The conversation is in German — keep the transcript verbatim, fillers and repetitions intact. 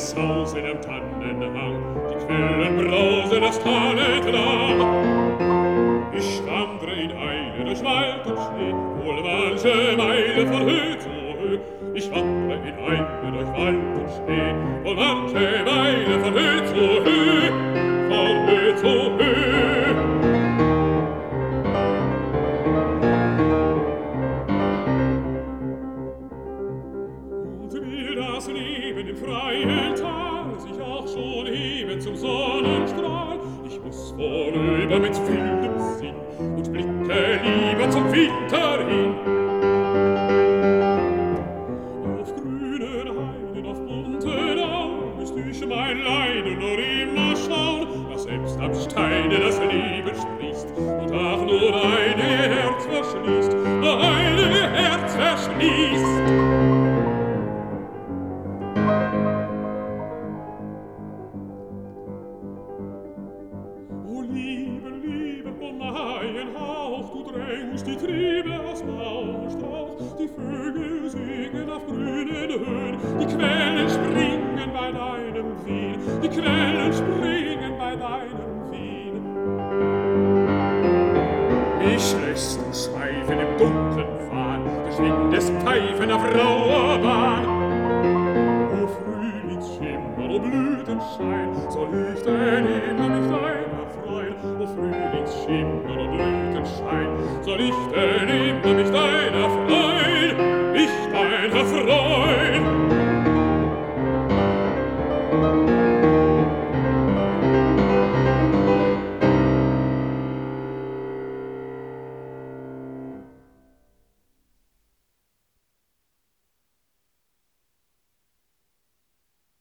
das Haus in dem Tannenhang, die Quellen brausen das Tal entlang. Ich wandre in Eile durch Wald und Schnee, wohl manche Meile von Höhe zu Höhe. Ich wandre in Eile durch Wald und Schnee, wohl manche Meile von Höhe zu Höhe, von Höhe zu Höhe. Und will das Leben im freien Tal sich auch schon heben zum Sonnenstrahl, ich muss vorüber mit wildem Sinn und blicke lieber zum Winter hin. Auf grünen Heiden, auf bunten Auen müsst ich mein Leiden nur immer schauen, dass selbst am Steine das Leben sprießt und auch nur ein Herz verschließt, nur ein Herz verschließt. O Liebe, Liebe, o mein Hauch, du drängst die Triebe aus Baum und Strauch, die Vögel singen auf grünen Höhen, die Quellen springen bei deinem Wehen, die Quellen springen bei deinem Wehen. Mich lässt du schweifen im dunklen Wahn, des Windes Pfeifen auf rauer Bahn. O Frühlingsschimmer, o Blütenschein, soll ich denn immer mich deiner freuen? O Frühlingsschimmer, o Blütenschein, soll ich denn immer mich deiner